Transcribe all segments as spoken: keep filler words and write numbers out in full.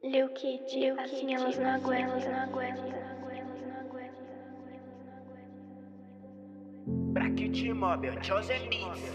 Lil Kid, assim elas não aguentam, elas não aguentam. Bracket Mobile, Chosen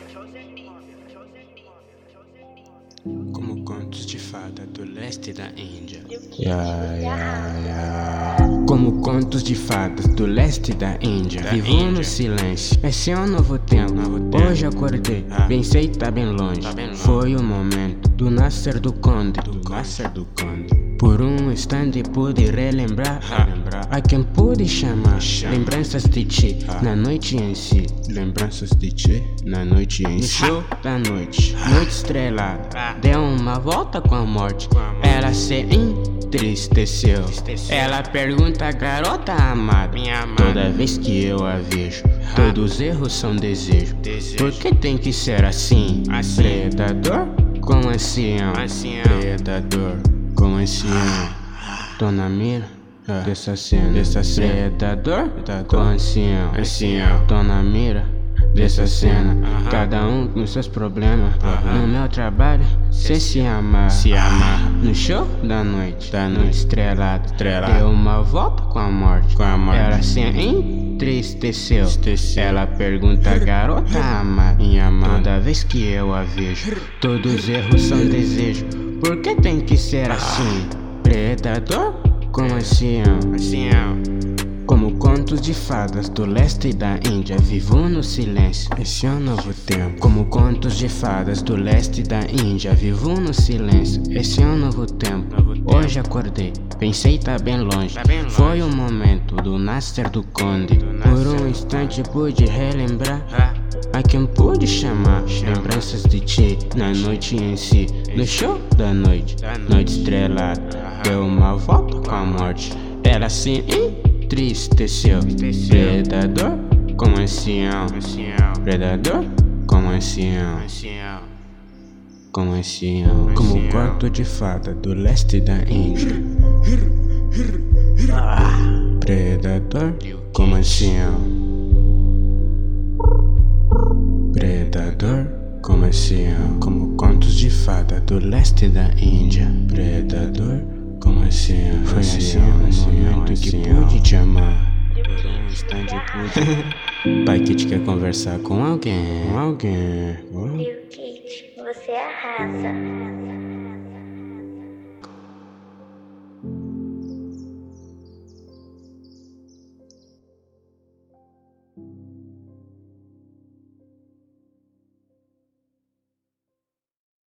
Como contos de fada do leste da Índia. Yeah, yeah, yeah. Como contos de fadas do leste da Índia. Da Vivo Índia. no silêncio. Esse é um novo tempo. Novo tempo. Hoje acordei, Ah. bem sei tá bem longe. Tá bem longe. Foi o momento do nascer do conde. Do nascer do conde. Por um instante pude relembrar, Ah. relembrar a quem pude chamar. Chama. Lembranças de ti Ah. na noite em si. Lembranças de ti na noite em No si. show da noite, noite estrelada, Ah. deu uma volta com a morte. Com a morte. Ela se entristeceu. Entristeceu. Ela pergunta, garota amada, Minha amada. toda vez que eu a vejo, todos os erros são desejo. Desejo. Por que tem que ser assim? Assim. Predador com ancião. Ancião. Predador com ancião. Tô na mira dessa cena. Dessa cena. Predador com ancião. Ancião. Tô na mira dessa cena. Aham. Cada um com seus problemas. Aham. No meu trabalho, cê se amar. Se amar. No show da noite, Da noite noite. estrelada, Estrelada. deu uma volta com a morte. Com a morte. Ela se entristeceu. Entristeceu. Ela pergunta, garota amada, Minha amada. toda vez que eu a vejo, todos os erros são desejo. Por que tem que ser assim? Predador com ancião. Ancião. Como contos de fadas do leste da Índia, vivo no silêncio. Esse é um novo tempo. Como contos de fadas do leste da Índia, vivo no silêncio. Esse é um novo tempo. Novo tempo. Hoje acordei, pensei tá bem longe. Tá bem longe. Foi o momento do nascer do conde. Do Por nascer um do instante pude relembrar Ah. a quem pude chamar. Chama. Lembranças de ti na noite em si. No show da noite, Da noite. noite estrelada, Aham. deu uma volta com a morte. Ela se entristeceu. Entristeceu. Predador com ancião. Ancião. Predador com ancião. Ancião. Com ancião. Como Ancião. conto de fada do leste da Índia. Predador com ancião. Predador com ancião. Como contos de fada do leste da Índia. Predador com ancião. Foi assim o momento que pude te amar. Por um instante pude. Pai Kid quer conversar com alguém. Com alguém. Com alguém. Lil Kid, você arrasa.